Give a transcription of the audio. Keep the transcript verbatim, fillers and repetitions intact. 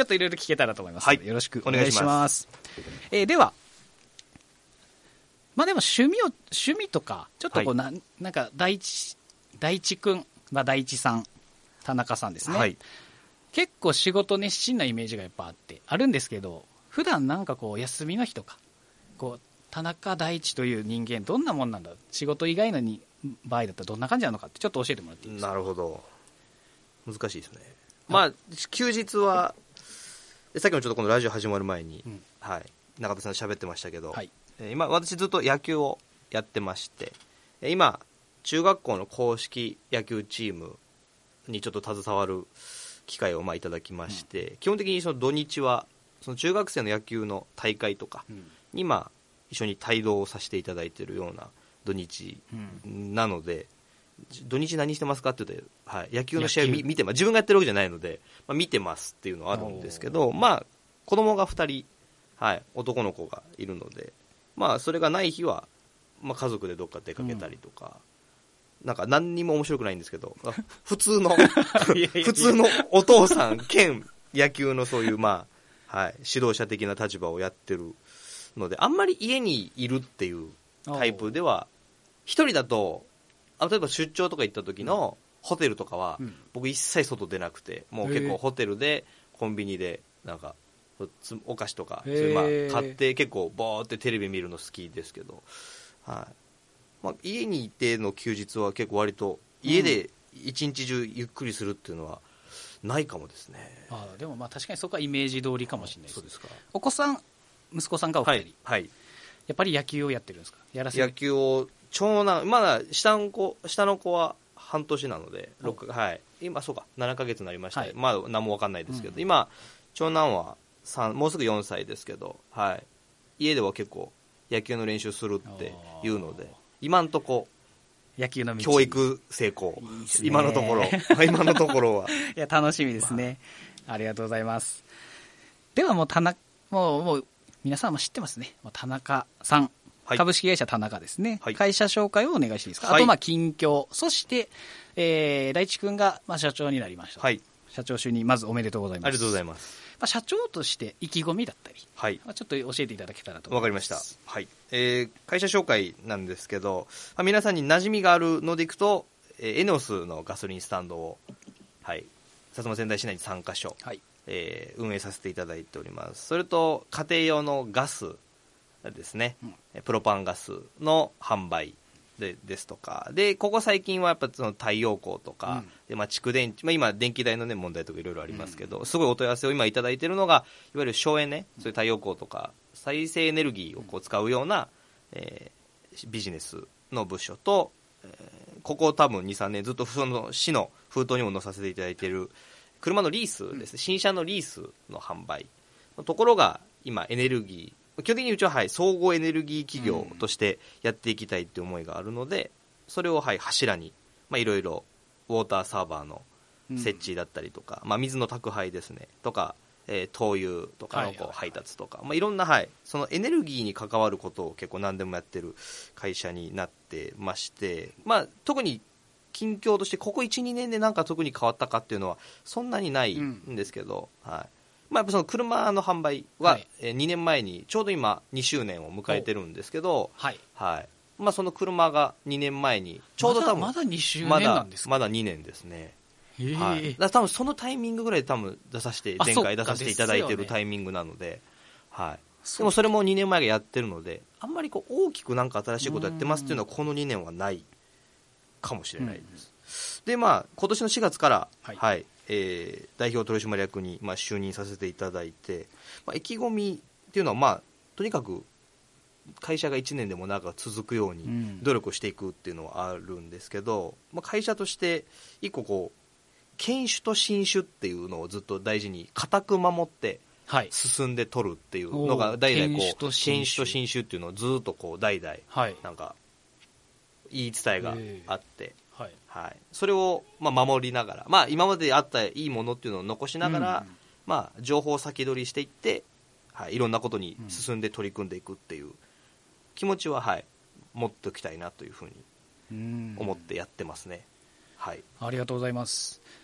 ちょっといろいろ聞けたらと思いますので、はい、よろしくお願いします。 お願いします。 えー、では、まあでも趣味を、趣味とか、ちょっとこうな、はい、なんか大地、大地くん、まあ大地さん、田中さんですね。はい、結構仕事熱心なイメージがやっぱあって、あるんですけど、普段なんかこう休みの日とか、こう、田中大地という人間どんなもんなんだ、仕事以外のに場合だったらどんな感じなのかってちょっと教えてもらっていいですか。 なるほど、難しいですね。まあ休日はさっきもちょっとこのラジオ始まる前に、うん、はい、中田さん喋ってましたけど、はい、今私ずっと野球をやってまして、今中学校の硬式野球チームにちょっと携わる機会をまあいただきまして、うん、基本的にその土日はその中学生の野球の大会とかにまあ一緒に帯同をさせていただいているような土日なので、うん、土日何してますかって言うと、はい、野球の試合を見てます。自分がやってるわけじゃないので、まあ、見てますっていうのはあるんですけど、まあ子供がふたり、はい、男の子がいるので、まあそれがない日は、まあ、家族でどっか出かけたりとか、うん、なんか何にも面白くないんですけど、普通の普通のお父さん兼野球のそういうまあ、はい、指導者的な立場をやってるので、あんまり家にいるっていうタイプでは、一人だと、例えば出張とか行った時のホテルとかは、うん、僕一切外出なくて、もう結構ホテルでコンビニでなんかお菓子とかそういうまあ買って結構ボーってテレビ見るの好きですけど、はいまあ、家にいての休日は結構割と家で一日中ゆっくりするっていうのはないかもですね。 うん、あでもまあ確かにそこはイメージ通りかもしれないです。 そうですか。 お子さん息子さんがお二人、 はいはい、 やっぱり野球をやってるんですか。やらせる野球を長男まだ下の子下の子は半年なのでろく、はい、今そうかななかげつになりました、はい、まだ何も分かんないですけど、うん、今長男はさんもうすぐよんさいですけど、はい、家では結構野球の練習するっていうので今のとこ野球の道教育成功いいですね、今のところ今のところはいや楽しみですね、まあ、ありがとうございます。ではもう田中もうもう皆さんも知ってますね。田中さん、はい、株式会社田中ですね、はい、会社紹介をお願いしていいですか。はい、あとまあ近況、そして、えー、大地君がまあ社長になりました、はい、社長就任まずおめでとうございます。 ありがとうございます。 まあ、社長として意気込みだったり、はい、まあ、ちょっと教えていただけたらと思います。 わかりました、はいえー、会社紹介なんですけど、まあ、皆さんに馴染みがあるのでいくと、えー、エネオスのガソリンスタンドを、はい、薩摩川内市内にさんかしょ、はいえー、運営させていただいております。それと家庭用のガスですね、うん、プロパンガスの販売 で, ですとかで、ここ最近はやっぱその太陽光とか、うんでまあ、蓄電池、まあ、今電気代の、ね、問題とかいろいろありますけど、うん、すごいお問い合わせを今いただいているのがいわゆる省エネ、そういう太陽光とか再生エネルギーをこう使うような、えー、ビジネスの部署と、えー、ここ多分 にさんねんずっとその市の封筒にも載させていただいている車のリースですね、新車のリースの販売のところが今エネルギー基本的にうちは、はい、総合エネルギー企業としてやっていきたいという思いがあるので、それを、はい、柱にいろいろウォーターサーバーの設置だったりとか、うんまあ、水の宅配ですねとか、えー、灯油とかのこう配達とか、はいはいまあ、いろんな、はい、そのエネルギーに関わることを結構何でもやってる会社になってまして、まあ、特に近況としてここ いち,に 年でなんか特に変わったかっていうのはそんなにないんですけど、うんはいまあ、やっぱその車の販売は、はいえー、にねんまえにちょうど今にしゅうねんを迎えてるんですけど、はいはいまあ、その車がにねんまえにちょうど多分まだ、まだにしゅうねんなんですか。 まだ、まだにねんですね、はい、だから多分そのタイミングぐらいで多分出させて前回出させていただいているタイミングなので、はい、でもそれもにねんまえがやってるのであんまりこう大きくなんか新しいことやってますっていうのはこのにねんはないかもしれないです、うん、でまあ今年のしがつから、はいはいえー、代表取締役に、まあ、就任させていただいて、まあ、意気込みっていうのは、まあ、とにかく会社がいちねんでも長く続くように努力をしていくっていうのはあるんですけど、うんまあ、会社として一個こう堅守と新種っていうのをずっと大事に固く守って進んで取るっていうのが代々こう堅守と新種っていうのをずっとこう代々なんか言い伝えがあって、はいはい、それをまあ守りながら、まあ、今まであったいいものっていうのを残しながら、うんまあ、情報を先取りしていって、はい、いろんなことに進んで取り組んでいくっていう気持ちは、はい、持っておきたいなというふうに思ってやってますね、はい、 ありがとうございます。